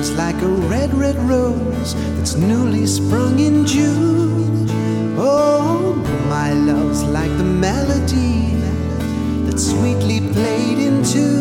love's like a red, red rose that's newly sprung in June. Oh, my love's like the melody that's sweetly played in tune.